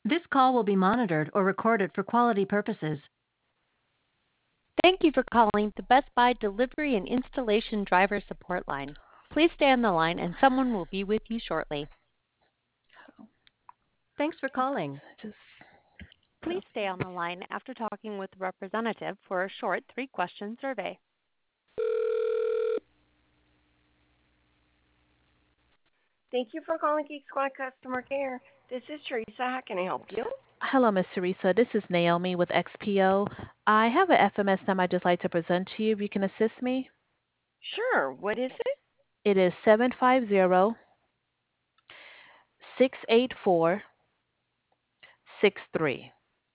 This call will be monitored or recorded for quality purposes. Thank you for calling the Best Buy Delivery and Installation Driver Support Line. Please stay on the line and someone will be with you shortly. Thanks for calling. Please stay on the line after talking with the representative for a short 3-question survey. Thank you for calling Geek Squad Customer Care. This is Teresa. How can I help you? Hello, Miss Teresa. This is Naomi with XPO. I have an FMS number I'd just like to present to you if you can assist me. Sure. What is it? It is 750-684-63.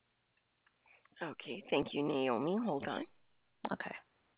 Okay. Thank you, Naomi. Hold on. Okay.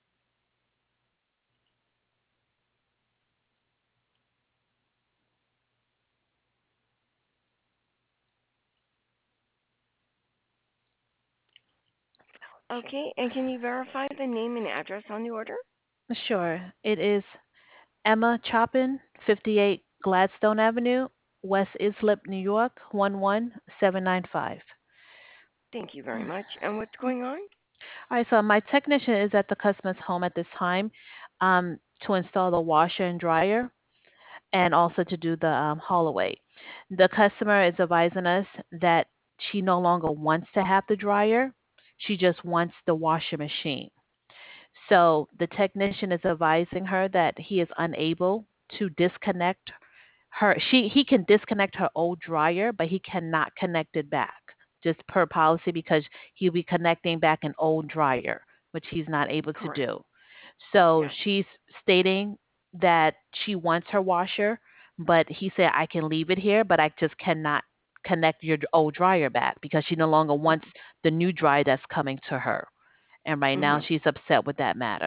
Okay. And can you verify the name and address on the order? Sure. It is Emma Chopin, 58 Gladstone Avenue, West Islip, New York, 11795. Thank you very much. And what's going on? All right, so my technician is at the customer's home at this time to install the washer and dryer, and also to do the haul away. The customer is advising us that she no longer wants to have the dryer. She just wants the washer machine. So the technician is advising her that he is unable to disconnect her. He can disconnect her old dryer, but he cannot connect it back, just per policy, because he'll be connecting back an old dryer, which he's not able to Correct. do. So Yes. she's stating that she wants her washer, but he said, I can leave it here, but I just cannot connect your old dryer back because she no longer wants the new dryer that's coming to her. And right now Mhm. she's upset with that matter.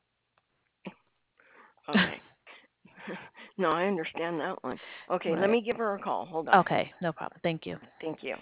Okay. No, I understand that one. Okay, let Right. me give her a call. Hold on. Okay, no problem. Thank you. Thank you.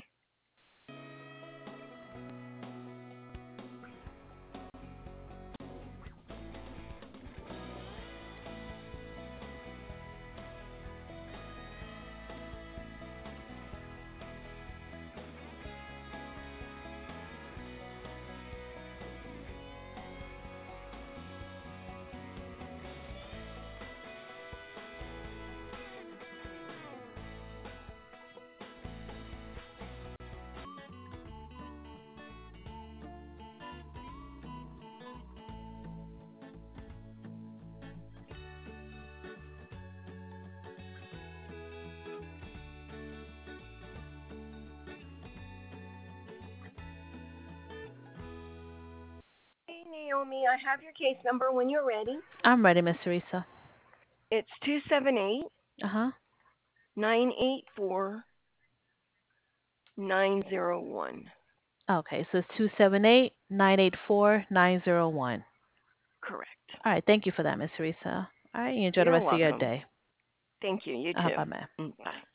Hey, Naomi, I have your case number when you're ready. I'm ready, Miss Teresa. It's 278 Uh-huh. 984 901. Okay, so it's 278-984-901. Correct. All right, thank you for that, Miss Teresa. All right, you enjoy the You're rest of your welcome. day. Thank you. You too. Bye, ma'am. Bye.